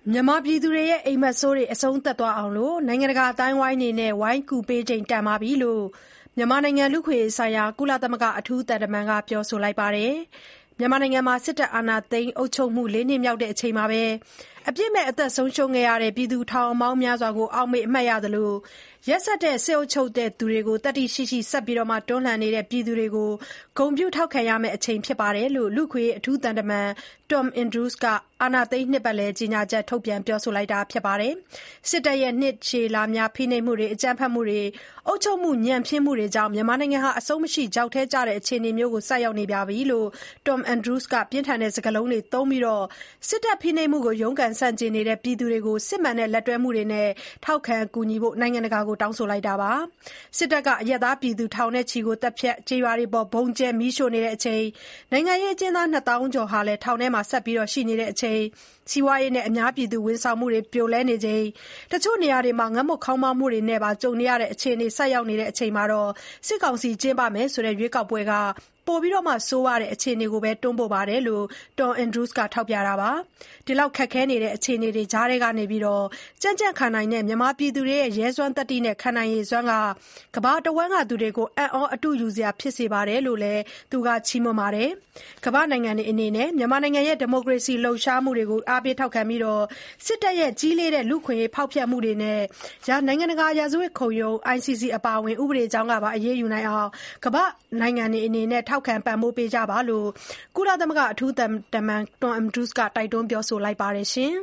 မြန်မာပြည်သူတွေရဲ့အိပ်မက်ဆိုးတွေအဆုံးသတ်သွားအောင်နိုင်ငံတကာအသိုင်းအဝိုင်းအနေနဲ့ဝိုင်းကူပေးချိန်တန်ပြီလို့မြန်မာနိုင်ငံလူ့အခွင့်အရေးဆိုင်ရာကုလသမဂ္ဂအထူးသံတမန်ကပြောဆိုလိုက်ပါတယ်။မြန်မာနိုင်ငံမှာစစ်တပ်အာဏာသိမ်းအုပ်ချုပ်မှု 4 နှစ်မြောက်ချိန်မှာပဲအပြစ်မဲ့အသက်ဆုံးရှုံးခဲ့ရတဲ့ပြည်သူထောင်ပေါင်းများစွာကိုအောက်မေ့အမှတ်ရသလိုရက်စက်တဲ့စစ်အုပ်ချုပ်သူတွေကိုသတ္တိရှိရှိဆက်ပြီးတွန်းလှန်နေတဲ့ပြည်သူတွေကိုဂုဏ်ပြုထောက်ခံရမယ့်အချိန်ဖြစ်တယ်လို့လူ့အခွင့်အရေးအထူးသံတမန် Tom Andrews ကအာဏာသိမ်းနှစ်ပတ်လည်ကြေညာချက်ထုတ်ပြန်ပြောဆိုလိုက်တာပါ။စစ်တပ်ရဲ့နှစ်ရှည်လများဖိနှိပ်မှုတွေအကြမ်းဖက်မှုတွေအုပ်ချုပ်မှုညံ့ဖျင်းမှုတွေကြောင့်မြန်မာနိုင်ငံဟာအဆုံးမရှိချောက်ထဲကျတဲ့အခြေအနေမျိုးကိုဆိုက်ရောက်နေပြီလို့ Tom Andrews ကပြင်းထန်တဲ့စကားလုံးတွေသုံးပြီးစစ်တပ်ဖိနှိပ်မှုကိုရုန်းကန်ဆန့်ကျင်နေတဲ့ပြည်သူတွေကိုစစ်မှန်တဲ့လက်တွဲမှုတွေနဲ့ထောက်ခံကူညီဖို့နိုင်ငံတကာကိုတောင်းဆိုလိုက်တာပါ။စစ်တပ်ကအရပ်သားပြည်သူထောင်နဲ့ချီကိုတပ်ဖြတ်ကျေးရွာတွေပေါ်ဗုံးကျဲမီးရှို့နေချိန်နိုင်ငံရေးအကျဉ်းသား 2,000 ကျော်ဟာလည်းထောင်ထဲမှာဆက်ပြီးရှိနေချိန်စီးပွားရေးနဲ့အများပြည်သူဝန်ဆောင်မှုတွေပြိုလဲနေချိန်တချို့နေရာတွေမှာငတ်မွတ်ခေါင်းပါးမှုတွေနဲ့ပါကြုံနေရတဲ့အခြေအနေဆိုက်ရောက်နေချိန်မှာစစ်ကောင်စီကျင်းပမယ်ဆိုတဲ့ရွေးကောက်ပွဲကပိုပြီးဆိုးဝါးတဲ့အခြေအနေကိုပဲတွန်းပို့တယ်လို့ Tom Andrews ကထောက်ပြတာပါ။ဒီလောက်ခက်ခဲနေတဲ့အခြေအနေတွေကြားထဲကနေကြံ့ကြံ့ခံနိုင်တဲ့မြန်မာပြည်သူတွေရဲ့ရဲစွမ်းသတ္တိနဲ့ခံနိုင်ရည်စွမ်းကကမ္ဘာတဝန်းကသူတွေကိုအံ့ဩအတုယူစရာဖြစ်စေတယ်လို့လည်းသူကချီးမွမ်းပါတယ်။ကမ္ဘာ့နိုင်ငံတွေအနေနဲ့မြန်မာနိုင်ငံရဲ့ဒီမိုကရေစီလှုပ်ရှားမှုတွေကိုအားပေးထောက်ခံပြီးစစ်တပ်ရဲ့ကြီးလေးတဲ့လူ့အခွင့်အရေးဖောက်ဖျက်မှုတွေနဲ့နိုင်ငံတကာရာဇဝတ်ခုံရုံး ICC အပါအဝင်ဥပဒေကြောင်းကပါအရေးယူနိုင်အောင်ကမ္ဘာ့နိုင်ငံတွေအနေနဲ့ထောက်ခံပံ့ပိုးပေးကြပါလို့ကုလသမဂ္ဂအထူးသံတမန် Tom Andrews ကတိုက်တွန်းပြောဆိုလိုက်ပါတယ်